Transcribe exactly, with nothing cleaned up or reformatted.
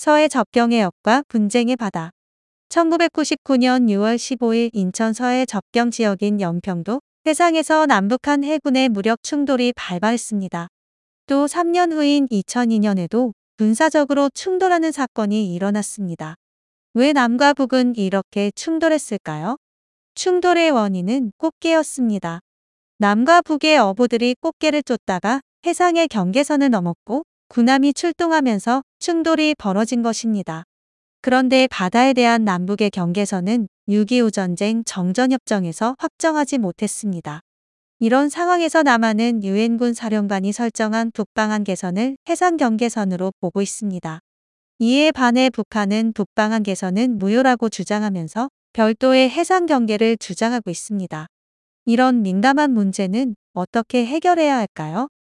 서해 접경의 역과 분쟁의 바다. 천구백구십구 년 유월 십오일 인천 서해 접경 지역인 연평도 해상에서 남북한 해군의 무력 충돌이 발발했습니다. 또 삼 년 후인 이천이 년에도 군사적으로 충돌하는 사건이 일어났습니다. 왜 남과 북은 이렇게 충돌했을까요? 충돌의 원인은 꽃게였습니다. 남과 북의 어부들이 꽃게를 쫓다가 해상의 경계선을 넘었고 군함이 출동하면서 충돌이 벌어진 것입니다. 그런데 바다에 대한 남북의 경계선은 육이오 전쟁 정전협정에서 확정하지 못했습니다. 이런 상황에서 남한은 유엔군 사령관이 설정한 북방한 개선을 해상 경계선으로 보고 있습니다. 이에 반해 북한은 북방한 개선은 무효라고 주장하면서 별도의 해상 경계를 주장하고 있습니다. 이런 민감한 문제는 어떻게 해결해야 할까요?